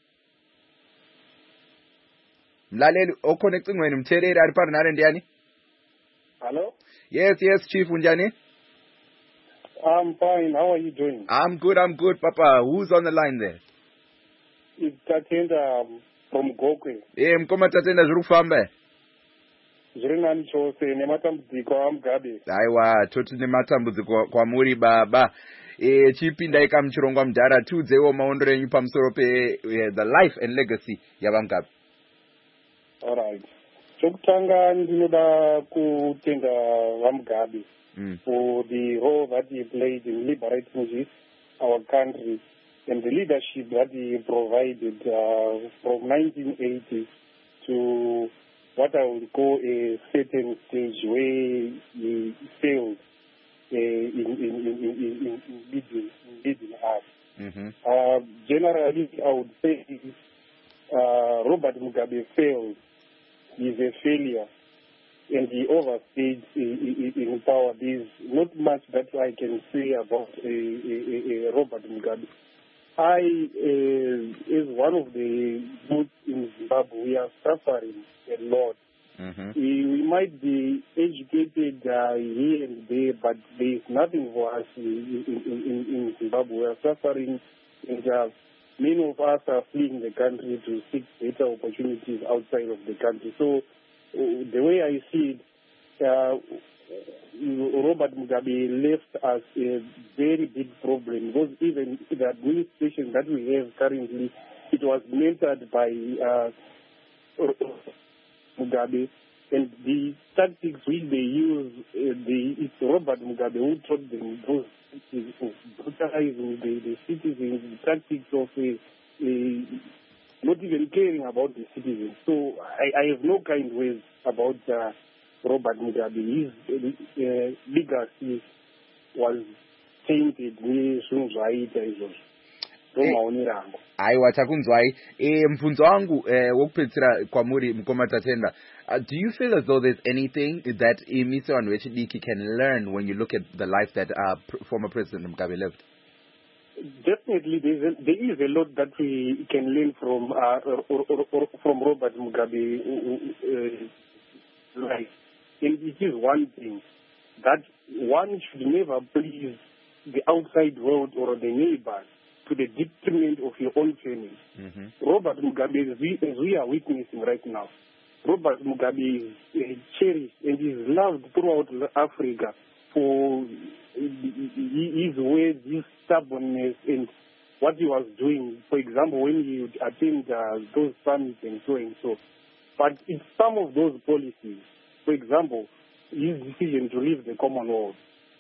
Mlaleli okhona ecingweni Mthereri ari pari nare ndiyani? Hello? Yes, Chief, unjani? I'm fine. How are you doing? I'm good, Papa. Who's on the line there? It's Tatenda from Gokwe. Mkoma Tatenda zviri kufamba. Zviri nani chose nematambudziko aMugabe. Aiwa, toti nematambudziko kwamuri baba. Chipinda ikamuchirongwa mudhara tiudzewo maondero enyu pamusoro pe the life and legacy yavaMugabe. Alright. Chokutanga ndinoda kutenda vaMugabe for the role that he played in liberating our country and the leadership that he provided from 1980 to what I would call a certain stage where he failed in leading us. Generally, I would say Robert Mugabe failed. He's a failure, and he overstayed in power. There's not much that I can say about Robert Mugabe. As one of the youth in Zimbabwe, we are suffering a lot. We might be educated here and there, but there is nothing for us in Zimbabwe. We are suffering, and many of us are fleeing the country to seek better opportunities outside of the country. So the way I see it, Robert Mugabe left us a very big problem, because even the administration that we have currently, it was mentored by Mugabe, and the tactics which they use, it's Robert Mugabe who taught them those tactics of brutalizing the citizens, the tactics of not even caring about the citizens. So I have no kind words about Robert Mugabe, his legacy was tainted with zvaita izvozvo. Ndomaonerangu. Aiwa takunzwai. Mubvunzo wangu wokupedzisira kwamuri Mukoma Tatenda. Do you feel as though there's anything that Mr. Vanhu vechidiki can learn when you look at the life that former President Mugabe lived? Definitely, there is a lot that we can learn from Robert Mugabe life. And it is one thing that one should never please the outside world or the neighbors to the detriment of your own family. Robert Mugabe, as we are witnessing right now, Robert Mugabe is cherished and is loved throughout Africa for his ways, his stubbornness, and what he was doing. For example, when he would attend those summits and so and so. But in some of those policies, for example, his decision to leave the Commonwealth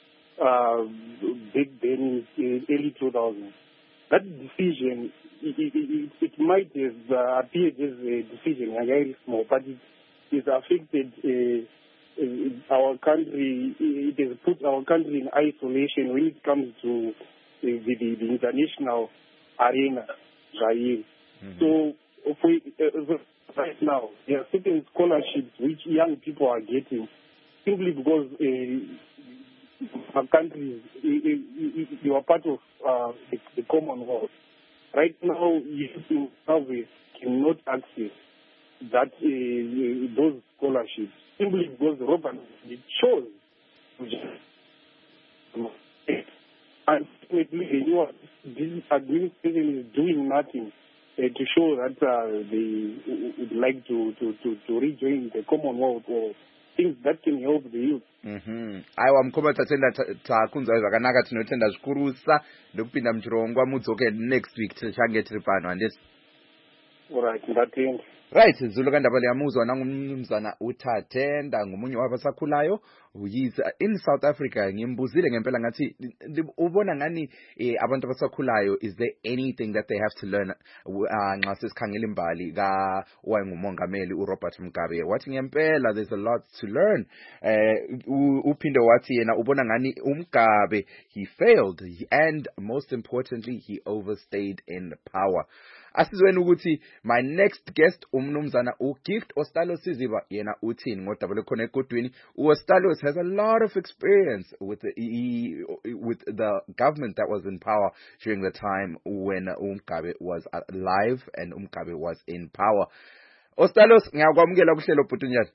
back then in early 2000s, that decision, it might have appeared as a decision very small, but it has affected our country. It has put our country in isolation when it comes to the international arena. So right now, there are certain scholarships which young people are getting simply because our countries, you are part of the Commonwealth. Right now, you cannot access that those scholarships simply because Robert chose to just. Unfortunately, this administration is doing nothing to show that they would like to rejoin the Commonwealth or things that can help the youth. Aiwa Mukoma Tatenda takunzwa zvakanaka, tinotenda zvikurusa ndokupinda muchirongwa mudzoke next week tichange tiri pano handisi. Alright, ndatenda. Right, Zulu kandabali yamuzwa nangu mnumzana uTatenda ngumunye wabasakhulayo. He's in South Africa. Ngimbuzile ngempela ngathi ubona ngani abantu abasakhulayo, is there anything that they have to learn nxa sesikhangela imbali ka owayengumongameli uRobert Mugabe? Wathi ngempela there's a lot to learn. Uphinde wathi yena ubona ngani uMgabe he failed and most importantly he overstayed in power. Asizweni ukuthi my next guest umnumzana uGift Ostalo Siziba yena uthini ngodabule khona egodweni. Ostalo has a lot of experience with the government that was in power during the time when uMgabe was alive and uMgabe was in power. Ostalos, ngiyakwamukela kuhlelo bhutunjani?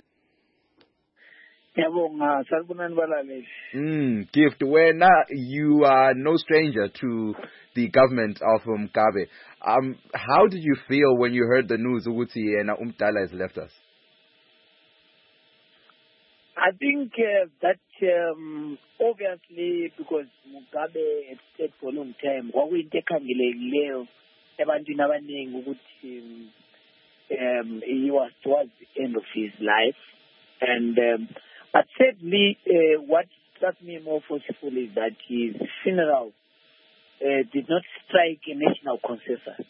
Yabonga, salibonani balaleli. Gift, wena you are no stranger to the government of Mugabe. How did you feel when you heard the news ukuthi yena umdala has left us? I think that obviously because Mugabe had stayed for a long time, kwakuyinto ekhangelekileyo ebantwini abaningi ukuthi he was towards the end of his life. And but sadly, what struck me more forcefully is that his funeral did not strike a national consensus.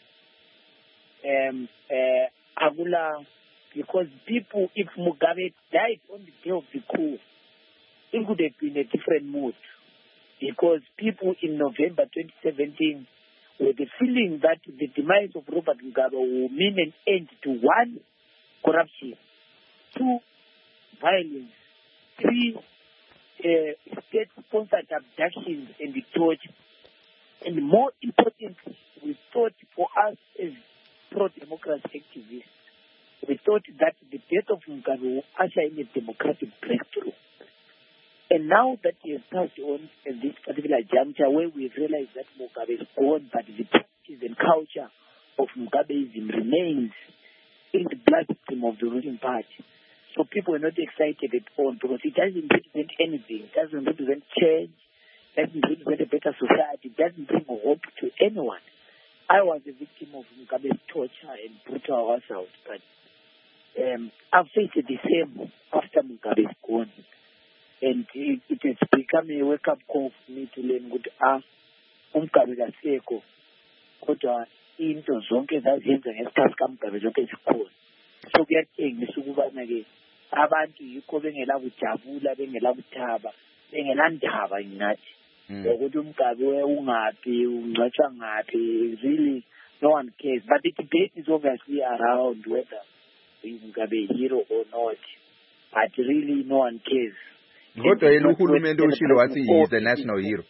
Because people, if Mugabe died on the day of the coup, it would have been a different mood. Because people in November 2017 were the feeling that the demise of Robert Mugabe will mean an end to one, corruption, two, violence, three, state-sponsored abductions and the torture. And more importantly, we thought for us as pro-democracy activists, we thought that the death of Mugabe will usher in a democratic breakthrough. And now that he has passed on at this particular juncture where we realize that Mugabe is gone, but the practice and culture of Mugabeism remains in the bloodstream of the ruling party. So people are not excited at all because it doesn't represent anything. It doesn't represent change. It doesn't represent a better society. It doesn't bring hope to anyone. I was a victim of Mugabe's torture and brutal assault, but I've faced the same after Mugabe is gone. And it has become a wake-up call for me to learn good Mugabe kaseko. Kodwa into zonke zazenza ngesikhathi kaMugabe zonke zikhona. So kuyatshengisa ukubana ke abantu yikho bengela kujabula bengela kuthaba bengelandaba ngathi ukuthi umgabe ungaphi ungcwatshwa ngaphi really no one cares but the debate is obviously around whether umgabe a hero or not but really no one cares. Kodwa yena uhulumende ushilo wathi he is a national hero.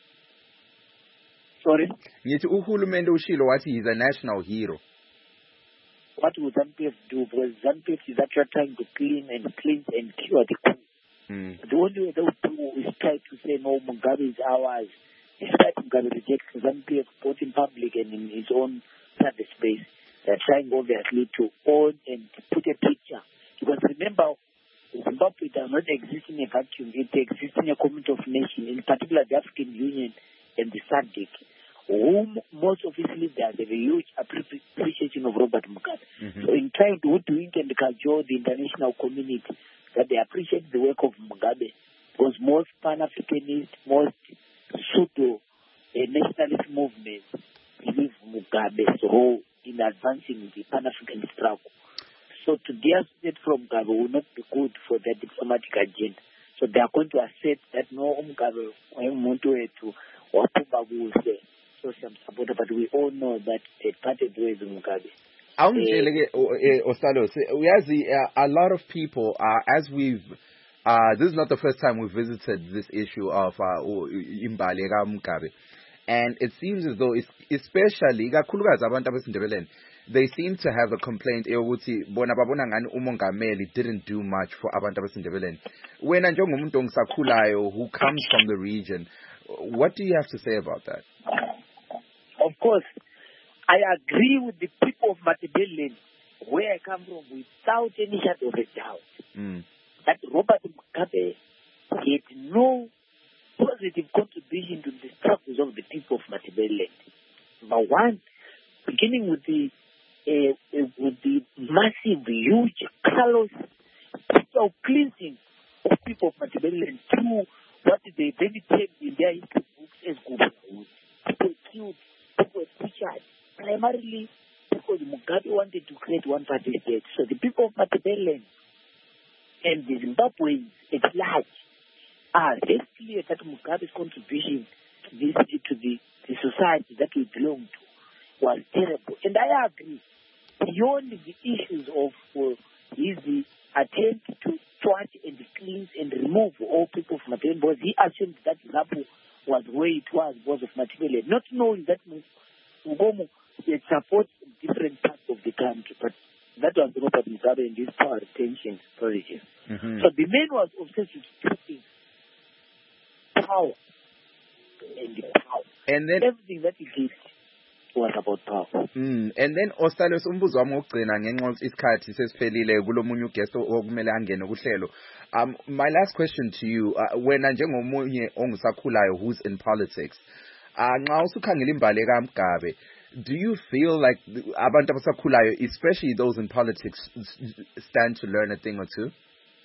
Sorry? Ngithi uhulumende ushilo wathi he is a national hero. What would ZANU-PF do? Because ZANU-PF is actually trying to clean and cleanse and cure the coup. The only way they would do is try to say, no, Mugabe is ours. Despite Mugabe rejects ZANU-PF both in public and in his own private space, they're trying obviously to own and put a picture. Because remember, Zimbabwe does not exist in a vacuum. It exists in a community of nations, in particular the African Union and the SADC, whom most of its leaders have a huge appreciation of Robert Mugabe. So in trying to wink and cajole the international community that they appreciate the work of Mugabe, because most Pan-Africanist, most pseudo-nationalist movements believe Mugabe's role in advancing the Pan-African struggle. So to dissociate from Mugabe will not be good for their diplomatic agenda. So they are going to assert that no Mugabe to social supporter, but we all know that they parted ways with Mugabe. Osalo, a lot of people, as we've, this is not the first time we've visited this issue of Imbali Mugabe, and it seems as though, especially, they seem to have a complaint didn't do much for abantu abesindebeleni. Wena njengomuntu ongisakhulayo who comes from the region, what do you have to say about that? Of course, I agree with the people of Matabeleland, where I come from, without any shadow of a doubt, that Robert Mugabe had no positive contribution to the struggles of the people of Matabeleland. Number one, beginning with the massive, huge, callous, total cleansing of people of Matabeleland through what they then termed in their history books as Gubahood. People killed, people butchered, primarily because Mugabe wanted to create one party state. So the people of Matabeleland and the Zimbabweans at large are very clear that Mugabe's contribution to the society that we belong to was terrible. And I agree. Beyond the issues of his attempt to thwart and cleanse and remove all people from Matabeleland, because he assumed that Zimbabwe was where it was because of Matabeleland, not knowing that Mugomo supports different parts of the country. But that was Robert Mugabe and his power retention strategy. So the man was obsessed with two things: power and then everything that he did was about power. And then Ostalos umbuzo wami wokugcina ngenxa isikhathi sesiphelile kulomunye uguest okumele angene kuhlelo. My last question to you, wena njengomunye ongisakhulayo who's in politics, nxa usukhangela imbali kaMgabe, do you feel like abantu abasakhulayo, especially those in politics, stand to learn a thing or two?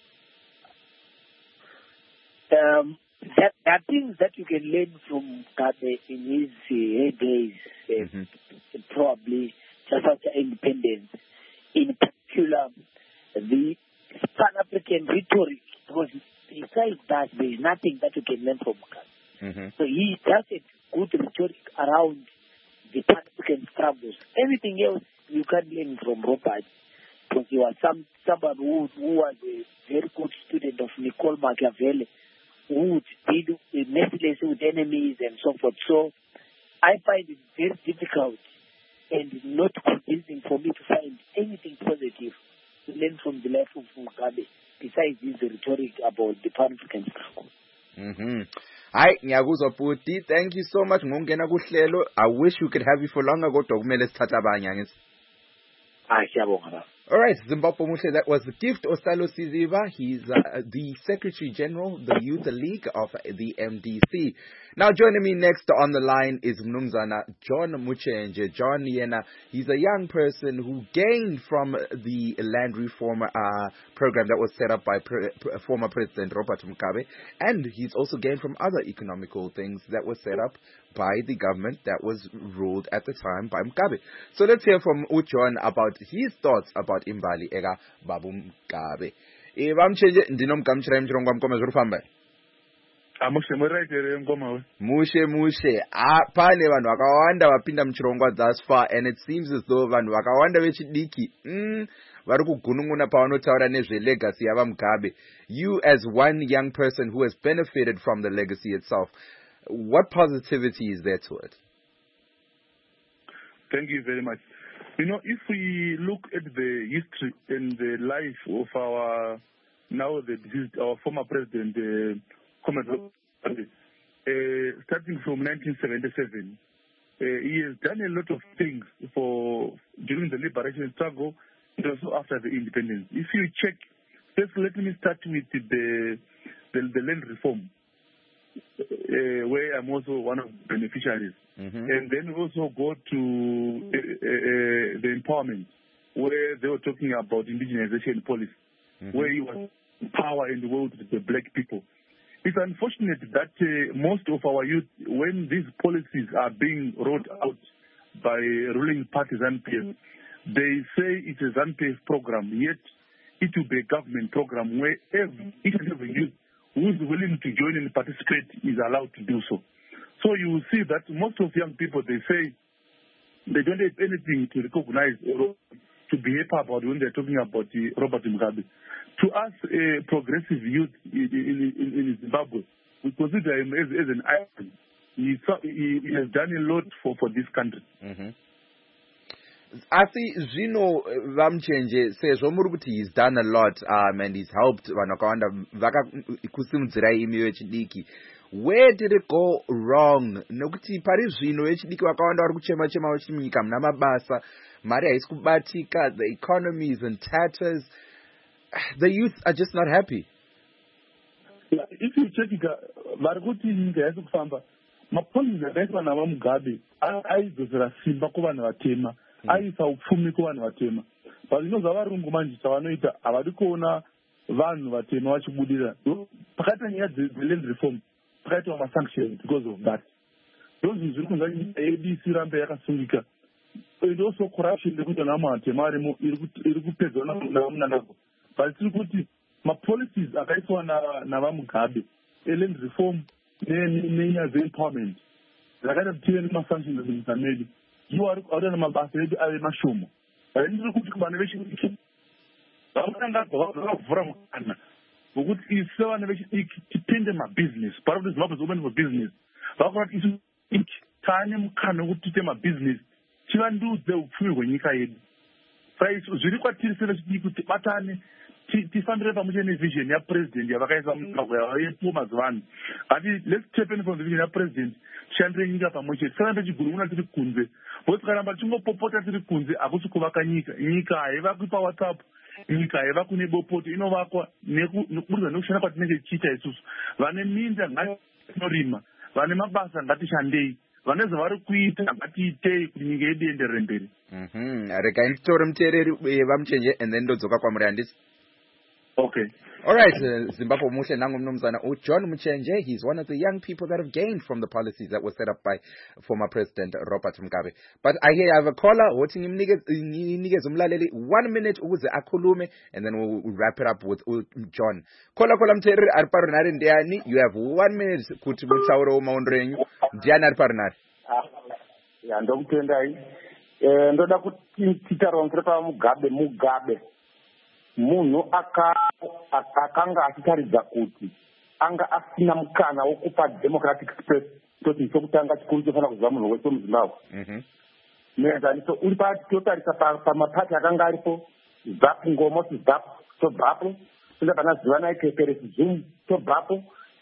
There are things that you can learn from Mugabe in his days, probably just after independence. In particular, the Pan-African rhetoric, because besides that, there is nothing that you can learn from Mugabe. So he does a good rhetoric around the Pan-African struggles. Everything else you can learn from Robert, because he was someone who was a very good student of Nicole Machiavelli, who would deal mercilessly with enemies and so forth. So I find it very difficult and not convincing for me to find anything positive to learn from the life of Mugabe besides his rhetoric about the Pan-African struggle. Hi, ngiyakuzwa Puti. Thank you so much ngokungena kuhlelo. I wish we could have you for longer, kodwa kumele sithathe abanye angithi. Siyabonga. All right, Zimbabwe Muhle, that was the Gift Ostalo Siziba. He's the Secretary General, the Youth League of the MDC. Now joining me next on the line is Mnumzana John Muchenje. John Yena, he's a young person who gained from the land reform program that was set up by former President Robert Mugabe, and he's also gained from other economical things that were set up by the government that was ruled at the time by Mugabe. So let's hear from John about his thoughts about Imbali Ega Babu Mugabe. Vamchenje ndinomgamuchira muchirongwa mukoma zviri kufamba. Mushe muraitere ngoma we. Mushe. Pane vanhu vakawanda vapinda muchirongwa thus far, and it seems as though vanhu vakawanda vechidiki vari kugunun'una pavanotaura nezvelegacy yavaMugabe. You as one young person who has benefited from the legacy itself, what positivity is there to it? Thank you very much. You know, if we look at the history and the life of our former president, starting from 1977, he has done a lot of things during the liberation struggle and also after the independence. If you check, first let me start with the land reform, where I'm also one of the beneficiaries. And then we also go to the empowerment, where they were talking about indigenization policy, where he was power in the world to the black people. It's unfortunate that most of our youth, when these policies are being rolled out by ruling parties and peers, they say it's a ZANU-PF program, yet it will be a government program where each and every youth who is willing to join and participate is allowed to do so. So you will see that most of young people, they say they don't have anything to recognize or to be happy about when they're talking about Robert Mugabe. To us, progressive youth in Zimbabwe, we consider him as an icon. He has done a lot for this country. Asi zvino Vamchenje sezvo muri kuti he's done a lot and he's helped vanhu vakawanda vakakusimudzirai imi vechidiki. Where did it go wrong? Nokuti pari zvino vechidiki vakawanda vari kuchema vachiti munyika muna mabasa, mari haisi kubatika, the economy is in tatters. The youth are just not happy. If you check it, vari kuti nyika haisi kufamba. Mapolisi akaiswa navaMugabe aidzosera simba kuvanhu vatema, aisa upfumi kuvanhu vatema. Pazvino zvavarungu manje chavanoita havadi kuona vanhu vatema vachibudirira. Pakati nyaya dzeland reform pakaitwa masanctions because of that. Ndozvinhu zviri kunza nyika yedu isirambe yakasungika. And also corruption ndekuti vanhu vatema arimo iri kupedzwa navamunanago. But tiri kuti mapolicies akaiswa navaMugabe eland reform nenyaya dzeempowerment zvakaita kuti tive nemasanctions munyika medu. Ivo ari namabasa edu ave mashoma. Ndiri kuti vanhu vechidiki vakavhura mukana wokuti isu sevanhu vechidiki tipinde mabhizinesi. Part of the Zimbabwe is open for business. Vakura kuti isu taane mukana wokuti tiite mabhizinesi tivandudze upfumi hwenyika yedu. Saka zviri kwatiri sevechidiki kuti batane tifambire pamwe nevision yapresident yavakaisa muzimbabwe yavayepo mazuva ano. Ati let's step in from the vision yapresident tishandire nyika pamwe chete. Tisarambe tichigurumuna tiri kunze. Bosi tikaramba tichingopopota tiri kunze hakusi kuvaka nyika. Nyika haivakwi pawhatsapp, nyika haivakwi nebopoto, inovakwa nekuburikidza nekushanda kwatinenge tichiita isusu. Vane minda ngatinorima, vane mabasa ngatishandei, vane zvavari kuita ngatiitei kuti nyika yedu ienderere mberi. Regai nditore muteereri Vamchenje and then ndodzoka kwamuri handisi. Okay. All right, Zimbabwe Muhle nangu mnumzana John Muchenje. He's one of the young people that have gained from the policies that were set up by former President Robert Mugabe. But I hear I have a caller. Wothi ngimnikeze umlaleli 1 minute ukuze akhulume, and then we'll wrap it up with John. Caller mteereri ari parinari ndiani? You have 1 minute kuti mutaure umaundro enyu. Ndiani ari parinari? Ya ndomutendai. Ndoda kuti titaronzere Mugabe. Munhu akanga achitaridza kuti anga asina mukana wokupa democratic space kuti chokutanga chikuru chofana kuziva munhu wese muzimbabwe. Muenzaniso uri totarisa pamapati akanga aripo, ZAP Ngomo ZAP tobvapo, tinga pana Zivana Keperesi Zoom tobvapo,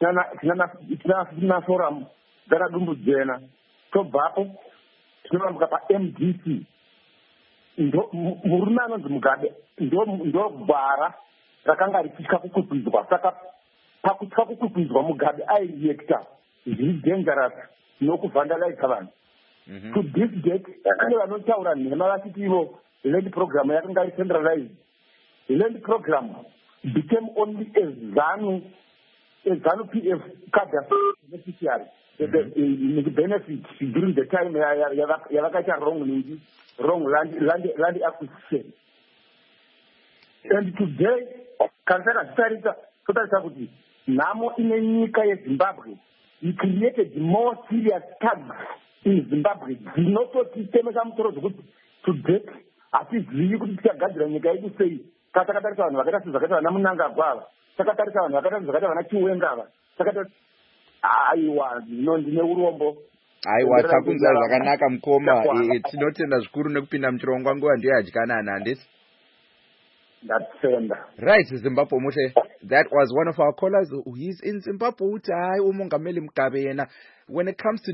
tina forum Garadumbu Jena tobvapo, tinorambuka paMDC. Murume anonzi Mugabe ndo gwara rakanga richitya kukwikwidwa. Saka pakutya kukwikwidwa Mugabe aireacta zviri dangerous nokuvhandalaisa vanhu. To this date kune vanotaura nhema vachiti ivo land program yakanga iri centralized. Land program became only a ZANU-PF cadre beneficiary. The benefits during the time yavakaita wrong land acquisition. And today kana saka zvitarisa totarisa kuti nhamo ine nyika yezimbabwe he created more serious thugs in zimbabwe dzinototitemesa musoro zvekuti to date hatizivi kuti tichagadzira nyika yedu sei. Ka takatarisa vanhu vakaita sezvakaita vana Munangagwa ava, takatarisa vanhu vakaita sezvakaita vana Chiwenga ava, takatarisa aiwa ndine urombo. Aiwa takunza zvakanaka mukoma. Tinotenda zvikuru nekupinda muchirongwa nguva ndiyo yadyanana handisi. Right, Zimbabwe Mute. That was one of our callers. He's in Zimbabwe. Umongameli Mugabe yena. When it comes to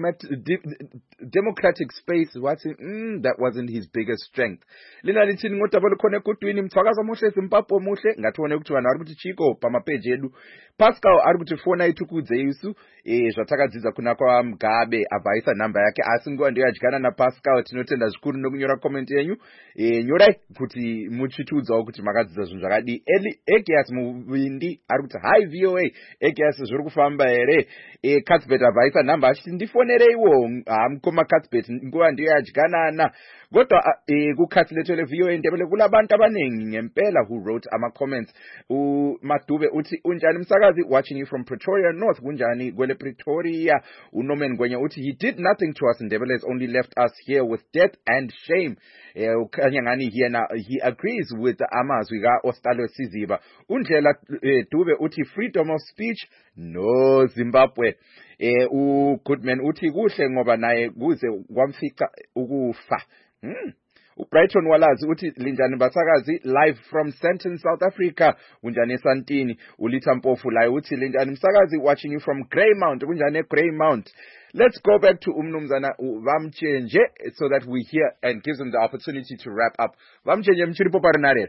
democratic space, that wasn't his biggest strength. Lina litini ngotabolo kone kutwini mtswakaza mushe Zimbabwe mushe ngatuone kuti vanhu vari kuti chiko pamapeji edu. Pascal ari kuti fona itukudze isu zvatakadzidza kuna kwa Mugabe abvaisa namba yake asi nguva ndiyo yadyana naPascal. Tinotenda zvikuru nokunyora comment yenyu. Nyorai kuti muchitiudzawo kuti makadzidza zvinhu zvakadii. Egias Muvindi ari kuti hi VOA. Egias zviri kufamba here. Katsbet abvaisa namba achiti ndifonereiwo hamukoma Katsbet nguva ndiyo yadyanana. Kodwa kukhathi lethu le-VOA Ndebele kulabantu abaningi ngempela who wrote ama-comments. Madube uthi unjani msakazi, watching you from Pretoria North. Kunjani kwele Pretoria. Unomen Ngwenya uthi he did nothing to us. Ndebele has only left us here with death and shame. Ukanyangani he agrees with amazwi ka-Ostalo Siziba. Undlela Dube uthi freedom of speech no Zimbabwe. Goodman uthi kuhle ngoba naye kuze kwamfica ukufa. Brighton Walazi uthi linjani basakazi live from Sandton South Africa. Unjani Santini. Ulitha Mpofu la uthi linjani msakazi watching you from Greymount. Unjani Greymount. Let's go back to Umnumzana Vamchenje so that we hear and gives them the opportunity to wrap up. Vamchenje mchiripo parinare.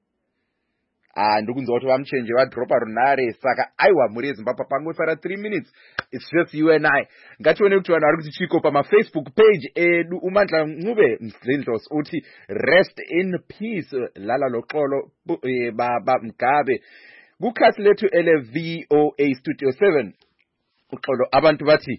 Ndukunzwa kuti Vamchenje vadropa runare saka aiwa muri Zimbabwe pangosara 3 minutes. It's just you and I. Ngatione kuti vanhu vari kuti chiko pama-Facebook page edu. Umandla Ncube Mzindlos uthi rest in peace lala loxolo baba Mugabe. Kukhathi lethu ele VOA Studio 7 uxolo abantu bathi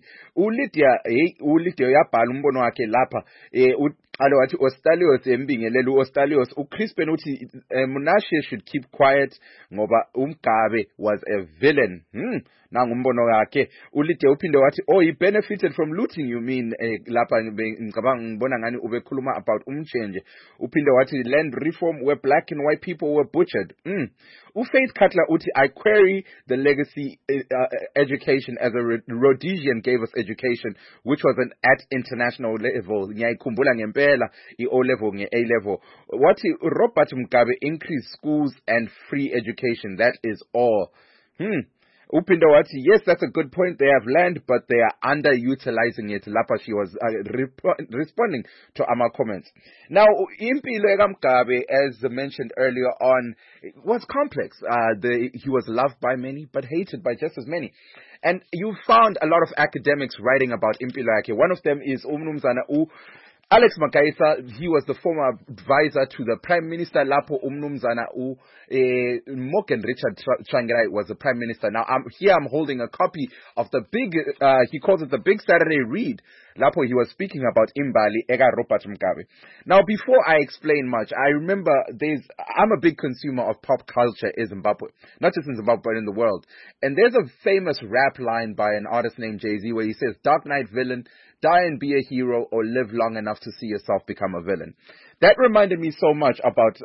uLydia yabhala umbono wakhe lapha uqale wathi Ostalios embingelela uOstalios. uCrispen uthi Munashe should keep quiet ngoba uMgabe was a villain. Nangu umbono wakhe. uLydia uphinde wathi he benefited from looting, you mean lapha ngicabanga ngibona ngani ubekhuluma about umchenje. Uphinde wathi land reform where black and white people were butchered. uFaith Cutler uthi I query the legacy education as a Rhodesian gave us education which was at international level. Ngiyayikhumbula ngempela I-O level nge-A level. Wathi Robert Mugabe increased schools and free education, that is all. Upindo wathi yes, that's a good point. They have land, but they are underutilizing it. Lapha she was responding to our comments. Now, impilo kaMgabe, as mentioned earlier on, was complex. He was loved by many, but hated by just as many. And you found a lot of academics writing about impilo yakhe. One of them is Umnumzana Alex Makaisa. He was the former advisor to the Prime Minister. Lapo Umnumzana Morgan Richard Tsvangirai was the Prime Minister. Now I'm holding a copy of the big, he calls it the Big Saturday Read. Lapo he was speaking about Imbali Ega Robert Mugabe. Now before I explain much, I remember I'm a big consumer of pop culture in Zimbabwe. Not just in Zimbabwe, but in the world. And there's a famous rap line by an artist named Jay-Z where he says, Dark Knight villain, die and be a hero or live long enough to see yourself become a villain. That reminded me so much about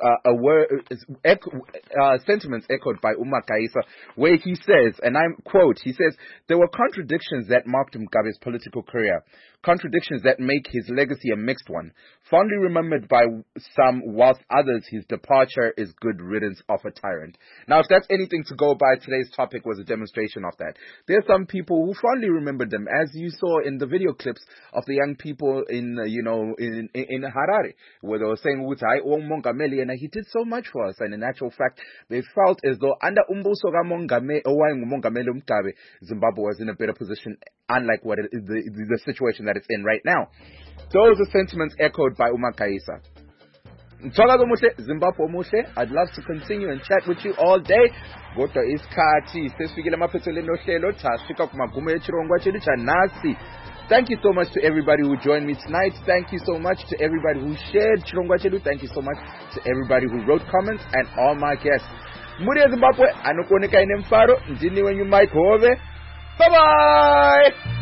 sentiments echoed by Uma Kaisa, where he says, and I quote, he says, there were contradictions that marked Mugabe's political career, contradictions that make his legacy a mixed one, fondly remembered by some, whilst others his departure is good riddance of a tyrant. Now, if that's anything to go by, today's topic was a demonstration of that. There are some people who fondly remembered them, as you saw in the video clips of the young people in Harare, where they were saying, and he did so much for us, and in actual fact, they felt as though under Umbuso Mongameli Mugabe, Zimbabwe was in a better position, unlike what the situation that it's in right now. Those are sentiments echoed by Uma Kaisa. Zimbabwe Mushe, I'd love to continue and chat with you all day. Goto iskati, sesifikile maphethelweni nohlelo tasifika kumagumo echirongwa chedu chanasi. Thank you so much to everybody who joined me tonight. Thank you so much to everybody who shared Chirongwa Chedu. Thank you so much to everybody who wrote comments and all my guests. mhuri yezimbabwe anokuoneka ine mufaro. Ndini wenyu Mike Hove. Bye bye.